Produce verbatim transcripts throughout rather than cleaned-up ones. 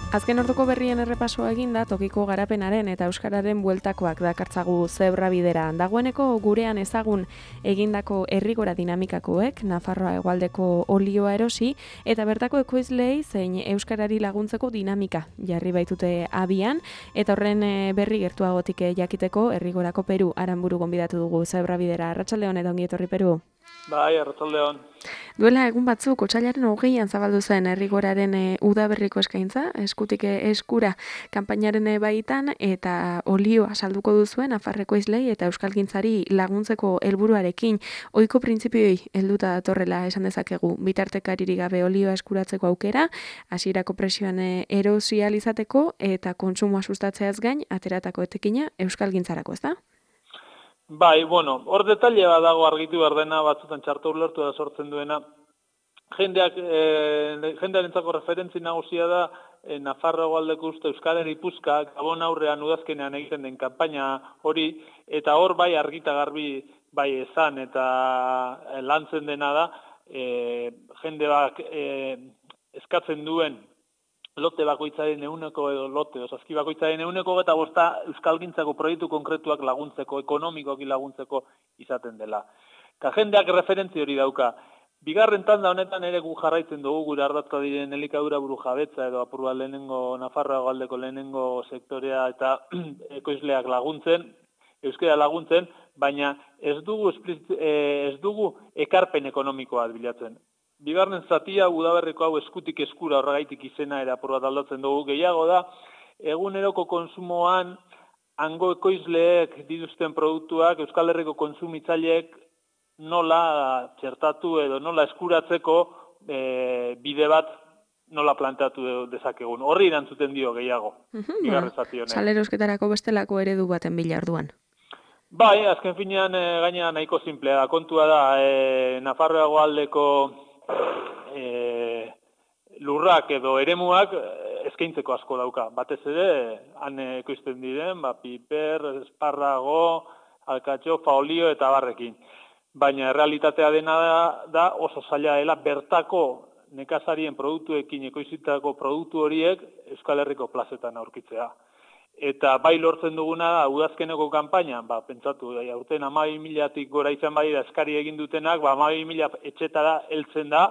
Azken orduko berrien errepasoa eginda tokiko garapenaren eta euskararen bueltakoak dakartzagu zebra bidera. Dagoeneko gurean ezagun egindako herrigora dinamikakoek Nafarroa hegoaldeko olioa erosi eta bertako ekoizleei zein euskarari laguntzeko dinamika jarri baitute abian eta horren berri gertuagotik jakiteko herrigorako Peru Aranburu gonbidatu dugu zebra bidera. Arratsaldeon eta ongi etorri Peru. Bai, arratsaldeon. Duela egun batzuk otsailaren hogeian zabaldu zen herrigoraren e, udaberriko eskaintza, eskutik eskura kanpainaren baitan eta olioa salduko duzuen Nafarreko izlei eta euskalgintzari laguntzeko helburuarekin ohiko printzipioei helduta datorrela esan dezakegu. Bitartekaririk gabe olioa eskuratzeko aukera, hasierako presioan erosia izateko eta kontsumoa sustatzeaz gain ateratako etekina euskalgintzarako, ezta? Bai, bueno, hor detaile bat dago argitu behar dena, batzutan txarto ulertu da sortzen duena. Jendeak, e, jendearentzako referentzi nagusia da e, Nafarroa hegoaldeko uste Euskal Herripuzka, Gabon aurrean udazkenean egiten den kanpaina hori, eta hor bai argita garbi bai esan eta e, lantzen dena da, e, jende bak e, eskatzen duen lote bakoitzaren euneko edo lote, osazki bakoitzaren euneko eta bosta euskalgintzako proiektu konkretuak laguntzeko, ekonomikoak laguntzeko izaten dela. Eta jendeak referentzi hori dauka. Bigarren tanda honetan ere gu jarraitzen dugu gure ardatza diren elikadura buru jabetza edo apurua lehenengo Nafarroa hegoaldeko lehenengo sektorea eta ekoizleak laguntzen, euskara laguntzen, baina ez dugu, ez dugu ekarpen ekonomikoa bilatzen. Bigarren zatia, udaberriko hau eskutik eskura horregaitik izena ere apur bat aldatzen dugu. Gehiago da, eguneroko konsumoan hango ekoizleek dituzten produktuak, Euskal Herriko kontsumitzaileek nola txertatu edo nola eskuratzeko e, bide bat nola planteatu dezakegun. Horri erantzuten dio gehiago, uh-huh, bigarren zati honek. Salerosketarako bestelako eredu baten bila orduan. Bai, azken finean e, gaina nahiko simplea da. Kontua da, e, Nafarroa hegoaldeko E, lurrak edo eremuak eskaintzeko asko dauka. Batez ere, han ekoizten diren, ba, piper, esparrago, alkatxofa, olio eta barrekin. Baina realitatea dena da, da oso zaila dela bertako nekazarien produktuekin ekoizitako produktu horiek Euskal Herriko plazetan aurkitzea. Eta bai lortzen duguna da, udazkeneko kanpainan, ba, pentsatu, aurten hamabi milatik gora izan badira eskari egin dutenak, ba, hamabi mila etxetara heltzen da,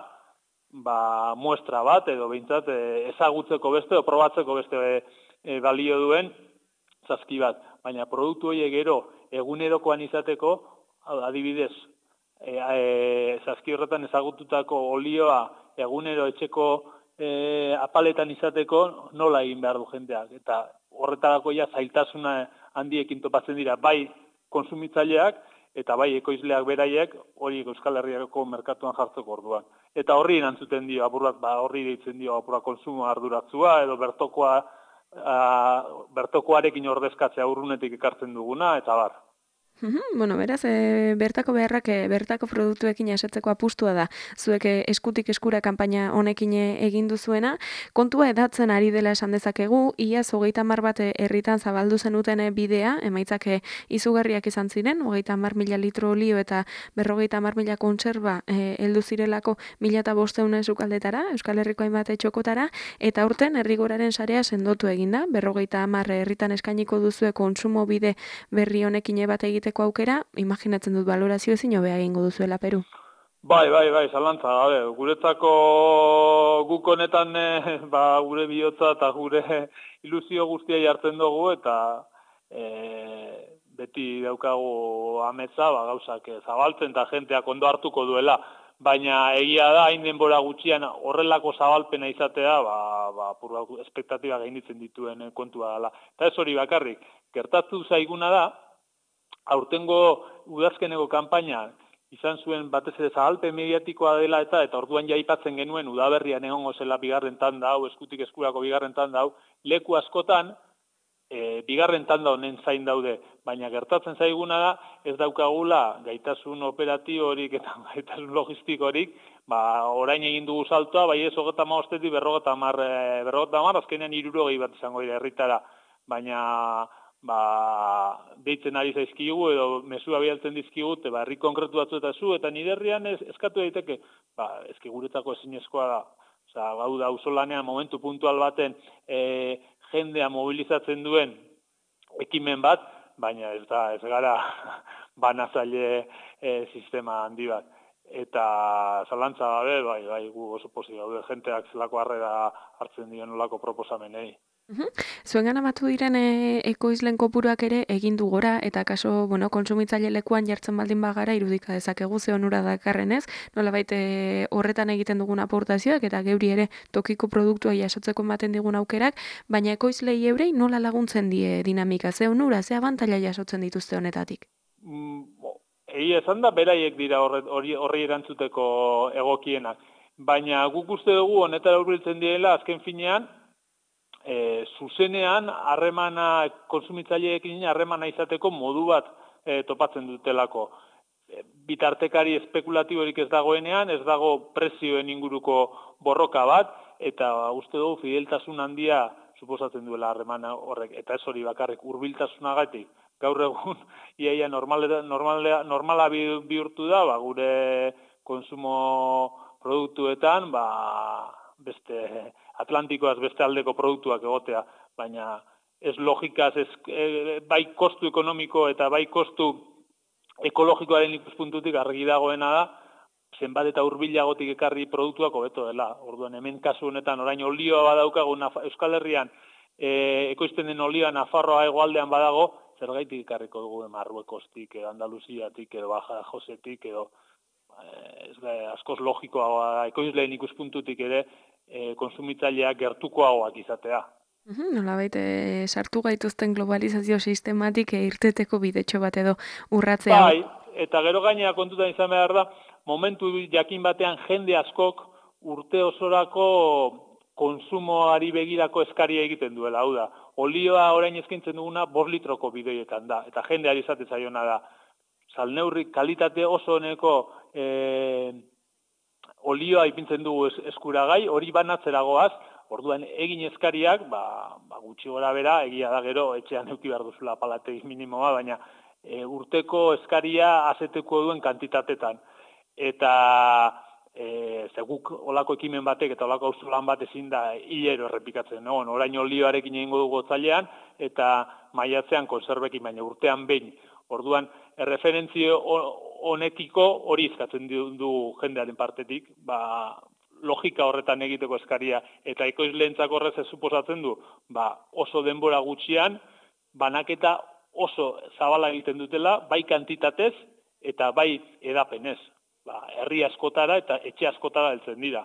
ba, muestra bat, edo behintzat ezagutzeko beste, edo probatzeko beste e, balio duen zazki bat. Baina produktu horiek gero egunerokoan izateko, adibidez, e, e, zazki horretan ezagututako olioa egunero etxeko e, apaletan izateko nola egin behar du jendeak. Eta horretarako ja zailtasuna handiekin topatzen dira bai konsumitzaileak eta bai ekoizleak beraiek hori Euskal Herriako merkatuan jartzeko orduan. Eta horri erantzuten dio, apurat, ba, horri deitzen dio apura konsumo arduratzua edo bertokoa, a, bertokoarekin ordezkatzea urrunetik ekartzen duguna eta bar. Uhum, bueno, beraz, e, bertako beharrak e, bertako produktuekin asetzeko apustua da. Zuek e, eskutik eskura kanpaina honekin egin duzuena, kontua edatzen ari dela esan dezakegu, iaz hogeita hamar bat herritan zabaldu zenuten bidea, emaitzak izugarriak izan ziren, hogeita hamar mila litro olio eta berrogeita hamar mila kontserba e, heldu zirelako mila eta bosteun sukaldetara, Euskal Herriko hainbat txokotara, eta aurten herrigoraren sarea sendotu eginda, berrogeita hamar herritan eskainiko duzue kontsumo bide berri honekin bat egite aukera, imaginatzen dut valorazio ezin hobea egingo duzuela Peru. Bai, bai, bai, zalantza, gabe, guretzako guk honetan e, ba, gure bihotza eta gure ilusio guztia jartzen dugu eta e, beti daukagu ametsa, ba, gauzak zabaltzen eta jenteak ondo hartuko duela, baina egia da, hain denbora gutxian horrelako zabalpena izatea, ba, ba, purra, espektatiba gainitzen dituen kontua dela. Eta ez hori bakarrik, gertatu zaiguna da, aurtengo udazkeneko kanpaina izan zuen batez ere zabalpen mediatikoa dela eta eta orduan ja aipatzen genuen udaberrian egongo zela bigarren tanda hau, eskutik eskurako bigarren tanda hau, leku askotan e, bigarren tanda honen zain daude, baina gertatzen zaiguna da ez daukagula gaitasun operatiborik eta gaitasun logistikorik, ba, orain egin dugu saltoa, bai ez hogeita hamabostetik berrogeita hamar, berrogeita hamar, azkenean hirurogei bat izango dira herritara, baina ba, deitzen ari zaizkigu edo mesua bialtzen dizkigu, ba, herri konkretu batzu eta zu, eta nire herrian ez, eskatu daiteke, ba, ezki guretzako ezinezkoa da. Osa, hau da, auzolanean momentu puntual baten e, jendea mobilizatzen duen ekimen bat, baina ez da, ez gara banazaile e, sistema handi bat. Eta zalantza gabe, bai, bai, gu oso pozik gaude, jenteak zelako harrera hartzen dion olako proposamenei. Uhum. Zuengan amatu diren e, ekoizlen kopuruak ere egin du gora, eta kaso, bueno, konsumitzaile lekuan jartzen baldin bagara irudika dezakegu ze onura dakarren ez, nolabait e, horretan egiten dugun aportazioak eta geuri ere tokiko produktua jasotzeko ematen digun aukerak, baina ekoizlei eurei nola laguntzen die dinamika, ze onura, ze abantaila jasotzen dituzte honetatik? Mm, Egia esan da, beraiek dira horri, horri erantzuteko egokienak, baina guk uste dugu honetara hurbiltzen direla azken finean, E, zuzenean harremana konsumitzaileekin harremana izateko modu bat e, topatzen dutelako. E, bitartekari espekulatiborik ez dagoenean, ez dago prezioen inguruko borroka bat, eta uste dugu fideltasun handia suposatzen duela harremana horrek, eta ez hori bakarrik hurbiltasunagatik. Gaur egun iaia normala, normala, normala bihurtu da, ba, gure konsumo produktuetan, ba, beste Atlantikoaz beste aldeko produktuak egotea, baina ez logikaz, ez, e, bai kostu ekonomiko eta bai kostu ekologikoaren ikuspuntutik argi dagoena da, zenbat eta hurbilagotik ekarri produktuak hobeto dela. Orduan hemen kasu honetan orain olioa badaukagu Euskal Herrian, e, ekoizten den olioa Nafarroa hegoaldean badago, zergaitik ekarriko dugu Marruekostik, edo Andaluziatik, edo Baja Josetik, edo ez da, askoz logikoa ekoizleen ikuspuntutik ere, E, konsumitzaileak gertukoagoak izatea. Uhum, nolabait, e, sartu gaituzten globalizazio sistematik e, irteteko bidetxo bat edo urratzea. Bai, eta gero gainera kontutan izan behar da, momentu jakin batean jende askok urte osorako konsumoari begirako eskaria egiten duela, hau da. Olioa orain eskaintzen duguna bost litroko bideietan da, eta jendeari izate zaiona da. Salneurrik kalitate oso honeko e, olioa ipintzen dugu eskuragai, hori banatzeragoaz, orduan egin eskariak, ba, ba gutxi gora bera, egia da gero, etxean euki behar duzula palateiz minimoa, baina e, urteko eskaria azeteko duen kantitatetan. Eta e, zeguk olako ekimen batek eta olako auzolan bat ezin da hilero errepikatzen. No? Orain olioarekin egingo dugu otzailean, eta maiatzean konserbekin, baina urtean behin. Orduan, erreferentzio honekiko hori izkatzen du jendearen partetik, ba, logika horretan egiteko eskaria, eta ekoizleentzako horrez ez suposatzen du, ba, oso denbora gutxian, banaketa oso zabala egiten dutela, bai kantitatez eta bai edapenez. Ba, herri askotara eta etxe askotara heltzen dira.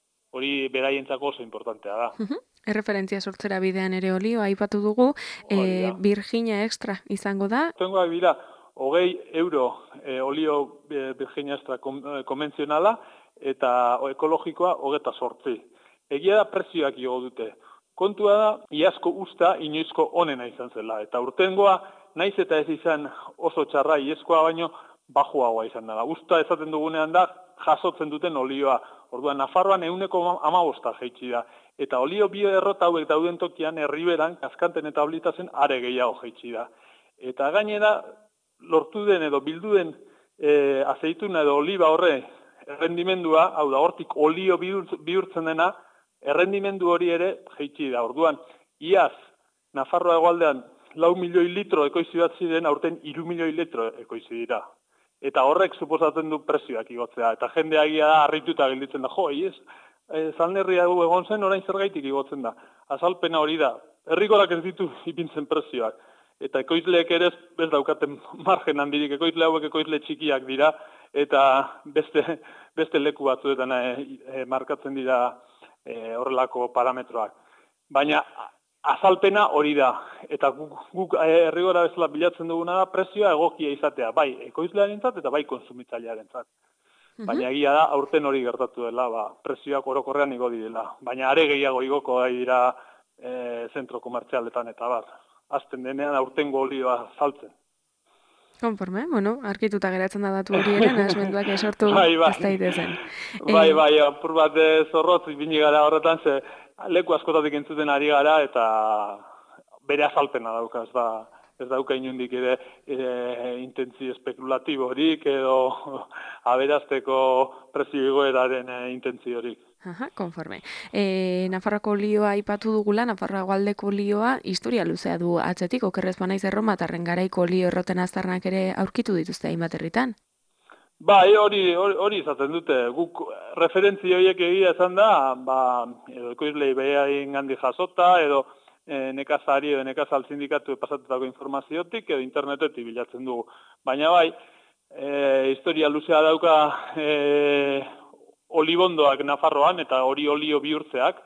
Hori beraientzako oso importantea da. Erreferentzia sortzera bidean ere olioa aipatu dugu, e, Virginia Extra izango da. Tengoak dira, hogei euro e, olio e, Virginia Extra kom, e, konbentzionala eta ekologikoa hogeta sortzi. Egia da prezioak igo dute. Kontua da, iazko usta inoizko onena izan zela. Eta urtengoa, naiz eta ez izan oso txarra iazkoa baino, bajuagoa izan dela. Usta ezaten dugunean da, jasotzen duten olioa. Orduan, Nafarroan euneko amabosta jeitsi da. Eta olio bio errota hauek dauden tokian, herriberan, kaskanten eta oblitazen are gehiago jeitsi da. Eta gainera, lortu den edo bildu den e, azeituna edo oliba horre errendimendua, hau da, hortik olio bihurtzen dena, errendimendu hori ere jeitsi da. Orduan, iaz, Nafarroa hegoaldean lau milioi litro ekoizi bat ziren, aurten hiru milioi litro ekoizi dira. Eta horrek suposatzen du prezioak igotzea. Eta jendeagia da, harrituta gelditzen da, jo, ez, e, zalnerria du egon zen, orain zergaitik igotzen da. Azalpena hori da, herrikorak ez ditu ipintzen prezioak. Eta ekoizleek ere ez daukaten margen handirik, ekoizle hauek ekoizle txikiak dira, eta beste, beste leku batzuetan e, e, markatzen dira e, horrelako parametroak. Baina azalpena hori da, eta guk, guk herrigora bezala bilatzen duguna da prezioa egokia izatea, bai ekoizlearentzat eta bai konsumitzailearentzat. Baina egia da, aurten hori gertatu dela, ba, prezioak orokorrean igo direla. Baina are gehiago igoko da dira e, zentro komertzialetan eta bat. Azten denean aurtengo olioa saltzen. Konforme, bueno, arkituta geratzen da datu hori eren, asmenduak esortu bai, bai. ez daitezen. Bai, bai, apur bat zorrotz bini gara horretan, ze leku askotatik entzuten ari gara, eta bere azalpena dauka, ez da, ez dauka inundik ere e, intentzio espekulatiborik edo aberazteko prezio igoeraren e, intentziorik. Aha, konforme. E, Nafarroako olioa aipatu dugula, Nafarroa aldeko olioa historia luzea du atzetik, okerrez banaiz erromatarren garaiko olio erroten aztarnak ere aurkitu dituzte hainbat herritan. Bai, hori hori, hori izaten dute. Guk referentzia horiek egia esan da, ba, edo ekoizlei behain gandi jasota, edo e, nekazari edo nekazal sindikatu pasatutako informaziotik, edo internetetik bilatzen dugu. Baina bai, e, historia luzea dauka e, olibondoak Nafarroan, eta hori olio bihurtzeak,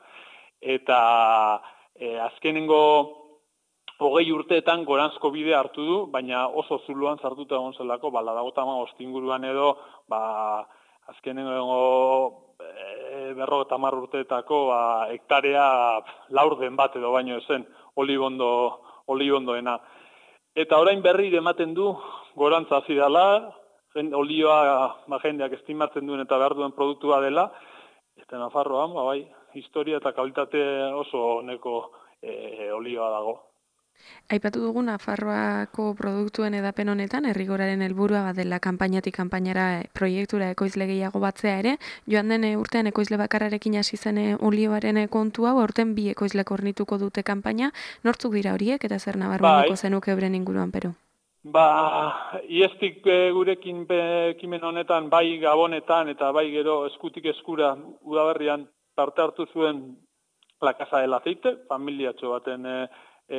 eta e, azkenengo hogei urteetan goranzko bidea hartu du, baina oso zuluan sartuta egon zelako, ba, ladagota hamabost inguruan edo, ba, azkenengo e, berrogeta hamar urteetako ba, hektarea laurden bat edo baino zen olibondo, olibondoena. Eta orain berri ematen du gorantza hasi dela, olioa ba, jendeak estimatzen duen eta behar duen produktua dela, eta Nafarroan, ba, bai, historia eta kalitate oso oneko e, olioa dago. Aipatu dugu Nafarroako produktuen edapen honetan, herrigoraren helburua badela kanpainatik kanpainara proiektura ekoizle gehiago batzea ere, joan den urtean ekoizle bakarrarekin hasi zen olioaren kontu hau, aurten bi ekoizlek hornituko dute kanpaina, nortzuk dira horiek eta zer nabarmenduko zenuke euren inguruan Peru? Ba, iestik e, gurekin ekimen honetan, bai gabonetan eta bai gero eskutik eskura udaberrian parte hartu zuen La Casa del Aceite, familiatxo baten e, e,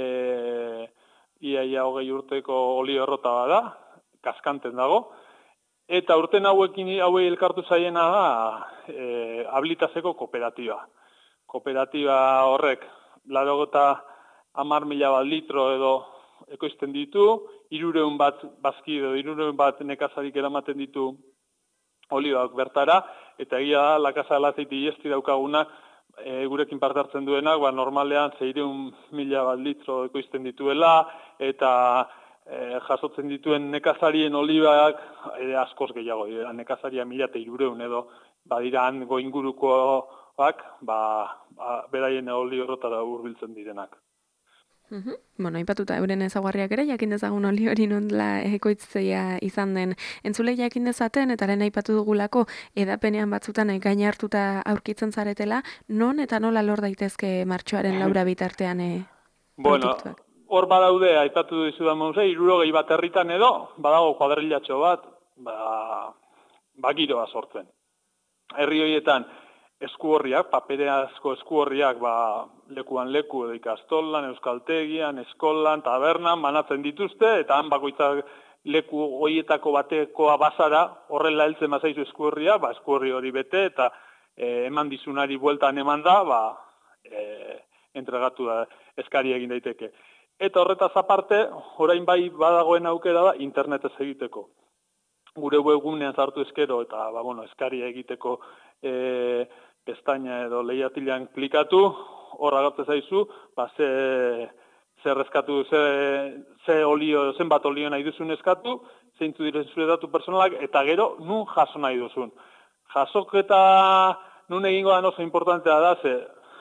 iaia hogei urteko olio errota bada, kaskanten dago, eta urten hauekin hauei elkartu zaiena da e, Ablitaseko kooperatiba. Kooperatiba horrek, larogeta hamar mila bat litro edo ekoizten ditu, hirureun bat bazki edo hirureun bat nekazarik eramaten ditu olioak bertara, eta egia da, La Casa del Aceite iesti daukagunak, e, gurekin parte hartzen duenak, ba, normalean seiehun mila bat litro ekoizten dituela, eta e, jasotzen dituen nekazarien olibak e, askoz gehiago dira, nekazaria mila eta hirureun edo, badira hango ingurukoak, ba, ba, beraien olio errotara hurbiltzen direnak. Uhum. Bueno, aipatuta euren ezaguarriak ere, jakin dezagun oli hori nondela ekoitzea izan den. Entzule jakin dezaten, eta lehen aipatu dugulako, edapenean batzutan gaina hartuta aurkitzen zaretela, non eta nola lor daitezke martxoaren laura bitartean e, produktuak? Bueno, hor badaude, aipatu dizudan mauzei, irurogei bat herritan edo, badago kuadrilatxo bat, ba, bagiroa sortzen. Herri horietan, eskuorriak, papereazko eskuorriak, ba, lekuan leku edo ikastolan, euskaltegian, eskolan, tabernan, banatzen dituzte, eta han bakoitzak leku horietako batekoa bazara, horrela heltzen bazaizu eskuorria, ba, eskuorri hori bete, eta e, eman dizunari bueltan eman da, ba, e, entregatu da, eskari egin daiteke. Eta horretaz aparte, orain bai badagoen aukera da, internetez egiteko. Gure webgunean sartu eskero, eta, ba, bueno, eskari egiteko e, pestaina edo lehiatilan klikatu, hor agertzen zaizu, ba, ze, ze reskatu, ze, ze olio, zenbat olio nahi duzun eskatu, zeintzu diren zure datu personalak, eta gero, nun jaso nahi duzun. Jasoketa nun egingo da oso importantea da, ze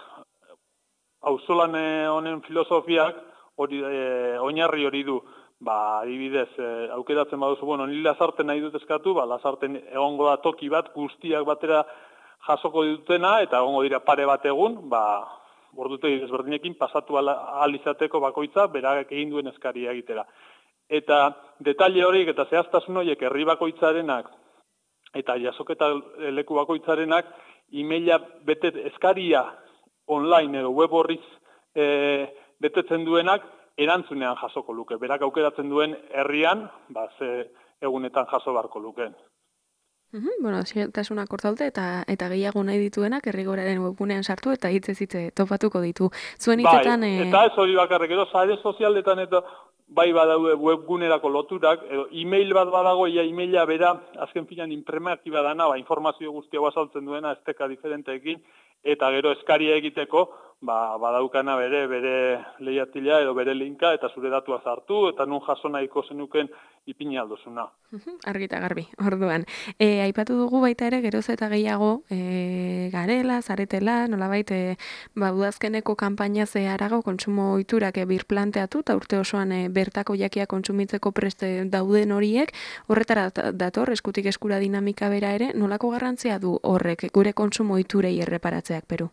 auzolan honen filosofiak hori e, oinarri hori du. Ba, adibidez, e, aukeratzen baduzu, bueno, ni lazarten nahi dut eskatu, ba, lazarten egongo da toki bat, guztiak batera jasoko ditutena, eta egongo dira pare bat egun, ba, ordutegi desberdinekin pasatu ahal izateko bakoitza, berak egin duen eskaria egitera. Eta detalle horiek eta zehaztasun horiek herri bakoitzarenak, eta jasoketa leku bakoitzarenak, emaila bete eskaria online edo web horriz e, betetzen duenak, erantzunean jasoko luke. Berak aukeratzen duen herrian, ba, ze egunetan jaso barko lukeen. Uhum, bueno, zientasunak hortzaute eta eta gehiago nahi dituenak herrigoraren webgunean sartu eta hitzez hitze topatuko ditu. Zuen hitzetan... Bai, e... eta ez hori bakarrik, edo sare sozialetan eta bai badaude webgunerako loturak, edo e-mail bat badago, ia e-maila bera, azken finan imprematiba dana, ba, informazio guztia azaltzen duena, esteka diferenteekin, eta gero eskaria egiteko, ba, badaukana bere, bere lehiatila edo bere linka, eta zure datua zartu, eta nun jaso nahiko zenuken ipini aldozuna. Argita garbi, orduan. E, aipatu dugu baita ere, geroz eta gehiago, e, garela, zaretela, nolabait, e, ba, udazkeneko kanpaina zeharago kontsumo ohiturak e, birplanteatu, eta urte osoan e, bertako jakia kontsumitzeko preste dauden horiek, horretara dator, eskutik eskura dinamika bera ere, nolako garrantzia du horrek, gure kontsumo ohiturei erreparatzeak, Peru?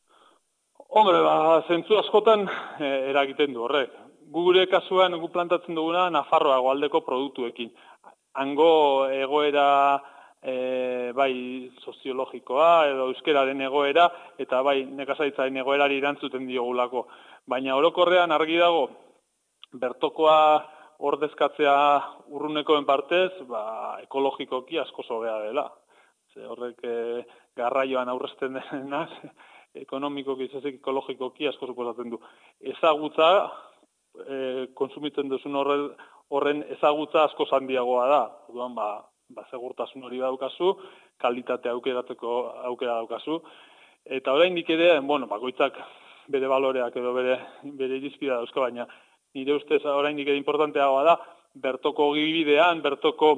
Hombre, ba, zentzu askotan e, eragiten du horrek. Gure kasuan gu plantatzen duguna Nafarroa goaldeko produktuekin. Hango egoera e, bai soziologikoa edo euskeraren egoera eta bai nekazaritzaren egoerari erantzuten diogulako. Baina orokorrean argi dago bertokoa ordezkatzea urrunekoen partez, ba, ekologikoki asko hobea dela. Ze horrek e, garraioan aurrezten denaz, ekonomikoki, zezik ekologikoki asko suposatzen du. Ezagutza, e, konsumitzen duzun horren, horren ezagutza asko handiagoa da. Orduan, ba, ba, segurtasun hori daukazu, kalitate aukeratzeko aukera daukazu. Eta oraindik ere, bueno, bakoitzak bere baloreak edo bere, bere irizpidea dauzka, baina nire ustez oraindik ere importanteagoa da, bertoko gibidean, bertoko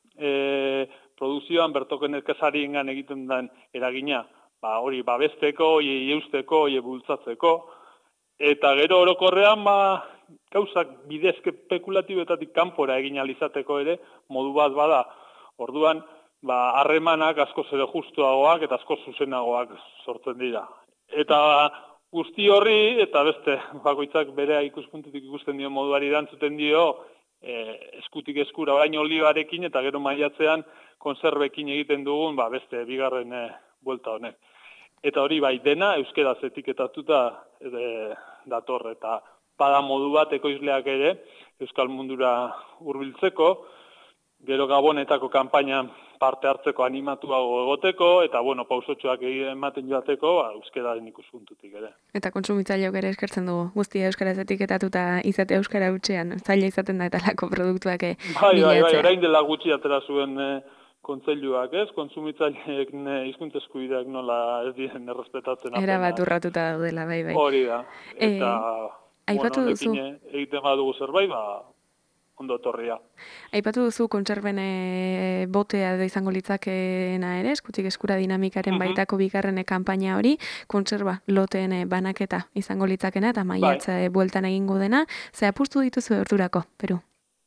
e, produzioan, bertoko nekazariengan egiten den eragina, ba, hori babesteko, hori eusteko, hori bultzatzeko, eta gero orokorrean, ba, gauzak bidezke spekulatiboetatik kanpora egin alizateko ere, modu bat bada. Orduan, ba, harremanak asko zere justuagoak eta asko zuzenagoak sortzen dira. Eta guzti horri, eta beste, bakoitzak bere ikuspuntutik ikusten dio moduari erantzuten dio, e, eskutik eskura orain olibarekin eta gero maiatzean konserbekin egiten dugun, ba, beste bigarren e, buelta honek. Eta hori bai dena euskeraz etiketatuta e, dator, eta bada modu bat ekoizleak ere euskal mundura hurbiltzeko, gero Gabonetako kanpainan parte hartzeko animatuago egoteko, eta bueno, pausotxoak ematen joateko, ba, euskararen ikuspuntutik ere. Eta kontsumitzaileok ere eskertzen dugu, guztia euskaraz etiketatuta izate euskara hutsean, zaila izaten da eta lako produktuak bilatzea. Bai, bai, bai, orain dela gutxi atera zuen e, kontseiluak, ez? Kontsumitzaileek hizkuntza eskubideak nola ez diren errespetatzen apena. Era bat urratuta daudela, bai, bai. Hori da. Eta, e, aipatu bueno, duzu. Egiten badugu zerbait, ba, ondo etorria. Aipatu duzu kontserben e, botea edo izango litzakeena ere, eskutik eskura dinamikaren uh-huh. baitako bigarren kanpaina hori, kontserba loteen banaketa izango litzakena eta maiatza bai. bueltan egingo dena. Ze apustu dituzu ordurako, Peru?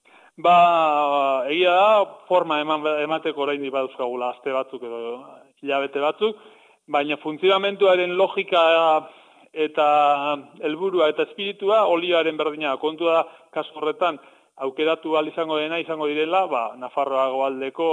Ba, egia da, forma eman, emateko orain baduzkagula aste batzuk edo hilabete batzuk, baina funtzionamentuaren logika eta helburua eta espiritua olioaren berdina. Kontua da, kasu horretan, aukeratu ahal izango dena izango direla, ba, Nafarroa goaldeko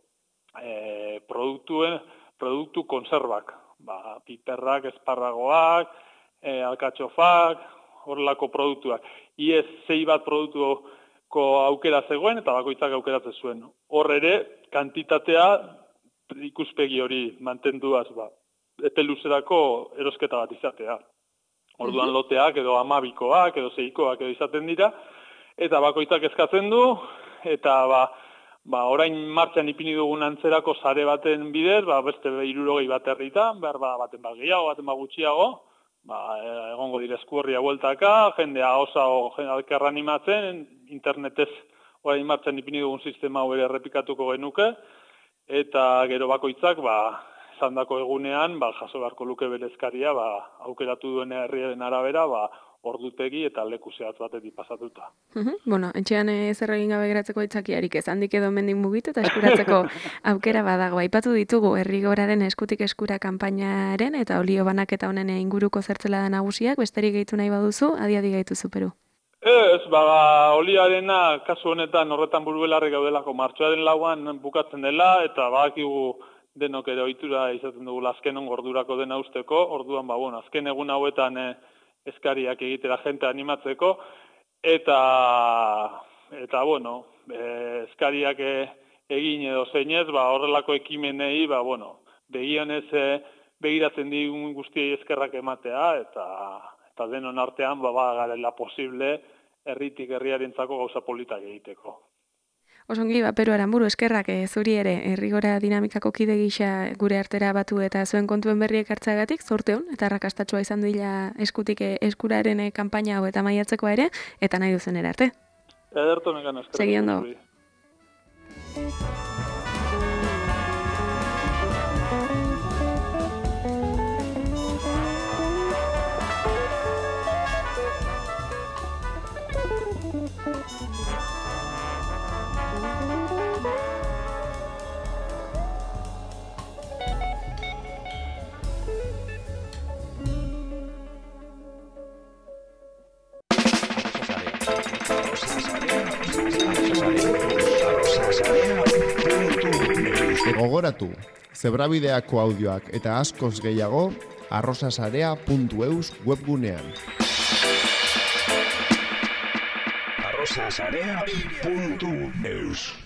e, produktuen, produktu konservak. Ba, piperrak, esparragoak, e, alkatxofak, horrelako produktuak. Iez zei bat produktuko aukera zegoen eta bakoitzak aukeratzen zuen. Hor ere, kantitatea ikuspegi hori mantenduaz, ba, epe luzerako erosketa bat izatea. Orduan loteak edo amabikoak edo zeikoak edo izaten dira, eta bakoitzak eskatzen du, eta ba, ba, orain martxan ipini dugun antzerako sare baten bidez, ba, beste hirurogei bat herritan, behar ba, baten bat gehiago, baten bat gutxiago, ba, egongo dire eskuerria bueltaka, jendea osa o alkerra animatzen, internetez orain martxan ipini dugun sistema hau ere errepikatuko genuke, eta gero bakoitzak, ba, zandako egunean, ba, jaso beharko luke berezkaria, ba, aukeratu duen herriaren arabera, ba, ordutegi eta leku zehatz batetik pasatuta. Uh-huh. Bueno, etxean zer egin gabe geratzeko itzakiarik ez, handik edo mendik mugitu eta eskuratzeko aukera badago. Aipatu ditugu Herrigoraren eskutik eskura kanpainaren eta olio banaketa honen inguruko zertzela da nagusiak, besterik gehitu nahi baduzu, adi-adi gaituzu Peru. Ez, ba, olioarena kasu honetan horretan burubelarri gaudelako martxoaren lauan bukatzen dela, eta badakigu denok ere ohitura izaten dugu azken gordurako dena usteko, orduan, ba, bueno, azken egun hauetan e, eskariak egitera jente animatzeko, eta, eta bueno, e, eskariak e, egin edo zeinez, ba, horrelako ekimenei, ba, bueno, begionez e, begiratzen digun guztiei eskerrak ematea, eta, eta denon artean, ba, ba, garela posible, herritik herriarentzako gauza politak egiteko. Osongi, ba, Peru Aranburu, eskerrak e, zuri ere, Herrigora dinamikako kide gisa gure artera batu eta zuen kontuen berriek hartzagatik, zorteon, eta rakastatxoa izan dila eskutik e, eskuraren e, kanpaina hau eta maiatzekoa ere, eta nahi duzen ere arte. Ederto nekan eskerrak. Segi ondo. Gogoratu, Zebrabideako audioak eta askoz gehiago arrosasarea puntu eus webgunean. arrosasarea puntu eus